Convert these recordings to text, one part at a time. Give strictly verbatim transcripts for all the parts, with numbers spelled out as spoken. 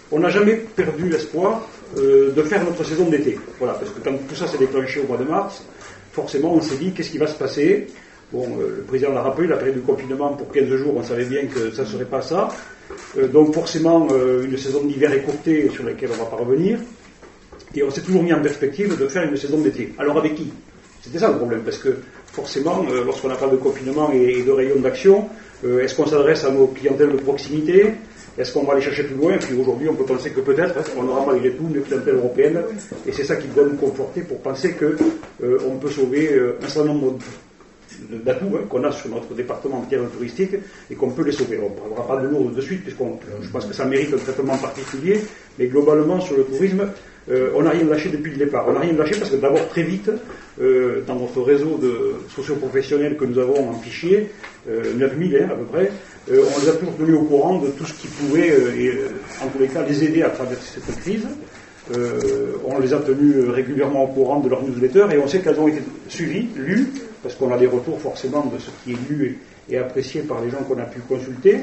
on n'a jamais perdu l'espoir euh, de faire notre saison d'été. Voilà, parce que quand tout ça s'est déclenché au mois de mars, forcément on s'est dit qu'est-ce qui va se passer. Bon, euh, le président l'a rappelé, la période de confinement pour quinze jours, on savait bien que ça ne serait pas ça. Euh, donc forcément, euh, une saison d'hiver écourtée sur laquelle on ne va pas revenir. Et on s'est toujours mis en perspective de faire une saison d'été. Alors avec qui? C'était ça le problème, parce que forcément, euh, lorsqu'on n'a pas de confinement et, et de rayon d'action, euh, est-ce qu'on s'adresse à nos clientèles de proximité? Est-ce qu'on va aller chercher plus loin? Et puis aujourd'hui, on peut penser que peut-être, hein, on aura malgré tout une clientèle européenne, et c'est ça qui doit nous conforter pour penser qu'on euh, peut sauver euh, un certain nombre d'atouts hein, qu'on a sur notre département en matière touristique et qu'on peut les sauver. On ne parlera pas de Lourdes de suite, puisqu'on, je pense que ça mérite un traitement particulier, mais globalement, sur le tourisme, euh, on n'a rien lâché depuis le départ. On n'a rien lâché parce que d'abord, très vite, euh, dans notre réseau de socio-professionnels que nous avons en fichier, euh, neuf mille hein, à peu près, euh, on les a toujours tenus au courant de tout ce qui pouvait, euh, et, euh, en tous les cas, les aider à traverser cette crise. Euh, on les a tenus régulièrement au courant de leurs newsletters et on sait qu'elles ont été suivies, lues, parce qu'on a des retours forcément de ce qui est lu et, et apprécié par les gens qu'on a pu consulter.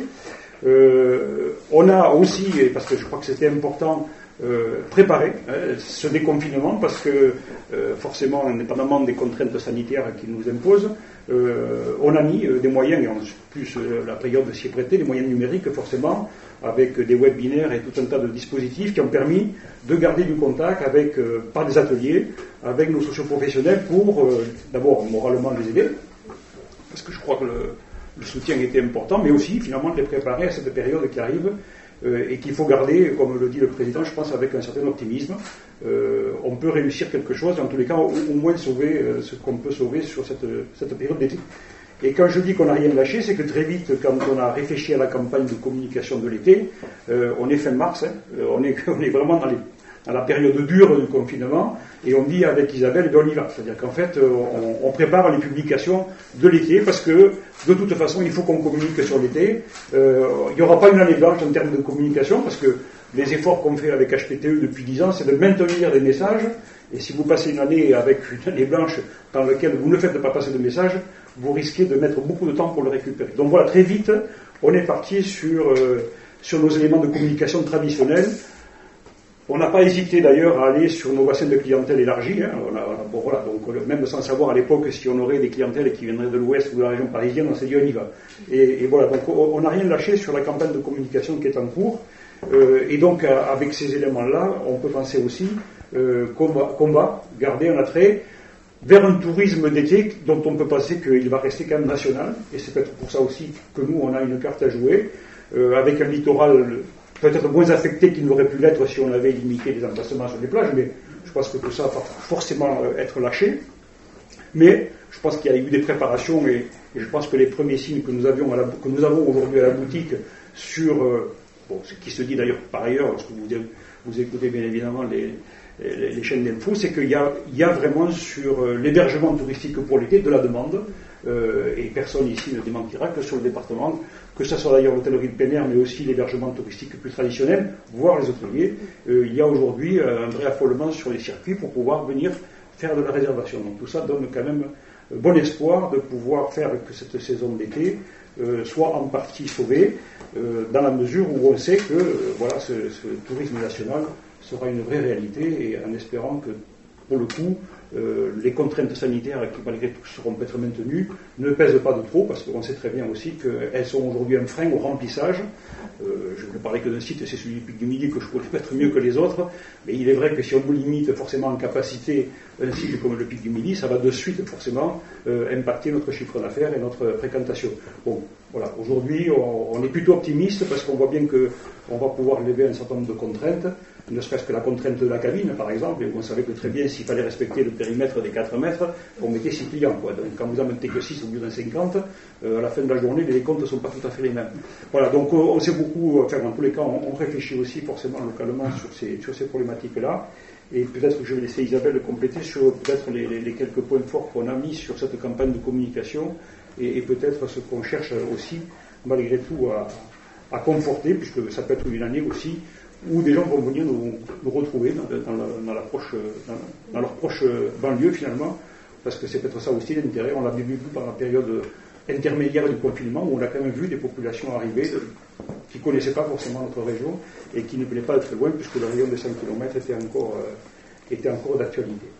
Euh, on a aussi, et parce que je crois que c'était important, euh, préparé hein, ce déconfinement, parce que euh, forcément, indépendamment des contraintes sanitaires qui nous imposent, euh, on a mis euh, des moyens, et en plus euh, la période s'y est prêtée, des moyens numériques forcément, avec des webinaires et tout un tas de dispositifs qui ont permis de garder du contact avec, euh, par des ateliers, avec nos socioprofessionnels pour, euh, d'abord, moralement les aider, parce que je crois que le, le soutien était important, mais aussi, finalement, de les préparer à cette période qui arrive, euh, et qu'il faut garder, comme le dit le président, je pense, avec un certain optimisme. Euh, on peut réussir quelque chose, en tous les cas, au, au moins sauver euh, ce qu'on peut sauver sur cette, cette période d'été. Et quand je dis qu'on n'a rien lâché, c'est que très vite, quand on a réfléchi à la campagne de communication de l'été, euh, on est fin mars, hein, on, est, on est vraiment dans, les, dans la période dure du confinement, et on dit avec Isabelle, eh on y va. C'est-à-dire qu'en fait, on, on prépare les publications de l'été, parce que de toute façon, il faut qu'on communique sur l'été. Euh, il n'y aura pas une année blanche en termes de communication, parce que les efforts qu'on fait avec H P T E depuis dix ans, c'est de maintenir des messages, et si vous passez une année avec une année blanche dans laquelle vous ne faites pas passer de messages, vous risquez de mettre beaucoup de temps pour le récupérer. Donc voilà, très vite, on est parti sur, euh, sur nos éléments de communication traditionnels. On n'a pas hésité d'ailleurs à aller sur nos bassins de clientèle élargis. Hein. On a, on a, bon, voilà, donc, même sans savoir à l'époque si on aurait des clientèles qui viendraient de l'Ouest ou de la région parisienne, on s'est dit on y va. Et, et voilà, donc on n'a rien lâché sur la campagne de communication qui est en cours. Euh, et donc avec ces éléments-là, on peut penser aussi euh, combat, combat, garder un attrait vers un tourisme d'été dont on peut penser qu'il va rester quand même national, et c'est peut-être pour ça aussi que nous, on a une carte à jouer, euh, avec un littoral peut-être moins affecté qu'il n'aurait pu l'être si on avait limité les emplacements sur les plages, mais je pense que tout ça va forcément être lâché. Mais je pense qu'il y a eu des préparations, et, et je pense que les premiers signes que nous, avions à la, que nous avons aujourd'hui à la boutique sur, euh, bon, ce qui se dit d'ailleurs par ailleurs, lorsque vous, vous écoutez bien évidemment les les chaînes d'infos, c'est qu'il y a, il y a vraiment sur l'hébergement touristique pour l'été de la demande, euh, et personne ici ne démentira que sur le département, que ce soit d'ailleurs l'hôtellerie de plein air, mais aussi l'hébergement touristique plus traditionnel, voire les hôteliers, euh, il y a aujourd'hui un vrai affolement sur les circuits pour pouvoir venir faire de la réservation. Donc tout ça donne quand même bon espoir de pouvoir faire que cette saison d'été euh, soit en partie sauvée, euh, dans la mesure où on sait que euh, voilà, ce, ce tourisme national sera une vraie réalité, et en espérant que, pour le coup, euh, les contraintes sanitaires qui, malgré tout, seront peut-être maintenues, ne pèsent pas de trop, parce qu'on sait très bien aussi qu'elles sont aujourd'hui un frein au remplissage. Euh, je ne parlais que d'un site, c'est celui du Pic du Midi, que je pourrais peut-être mieux que les autres, mais il est vrai que si on nous limite forcément en capacité un site comme le Pic du Midi, ça va de suite forcément euh, impacter notre chiffre d'affaires et notre fréquentation. Bon, voilà, aujourd'hui, on, on est plutôt optimiste, parce qu'on voit bien qu'on va pouvoir lever un certain nombre de contraintes, ne serait-ce que la contrainte de la cabine, par exemple, et on savait que très bien, s'il fallait respecter le périmètre des quatre mètres, on mettait six clients, quoi. Donc quand vous en mettez que six au lieu d'un cinquante, euh, à la fin de la journée, les comptes ne sont pas tout à fait les mêmes. Voilà, donc on sait beaucoup, enfin en tous les cas, on, on réfléchit aussi forcément localement sur ces, sur ces problématiques-là, et peut-être que je vais laisser Isabelle compléter sur peut-être les, les, les quelques points forts qu'on a mis sur cette campagne de communication, et, et peut-être ce qu'on cherche aussi, malgré tout, à, à conforter, puisque ça peut être une année aussi, où des gens vont venir nous, nous retrouver dans, dans, la, dans, la proche, dans, dans leur proche banlieue finalement, parce que c'est peut-être ça aussi l'intérêt. On l'a vu par la période intermédiaire du confinement, où on a quand même vu des populations arriver qui ne connaissaient pas forcément notre région et qui ne venaient pas de très loin, puisque le rayon des cent kilomètres était encore, euh, était encore d'actualité.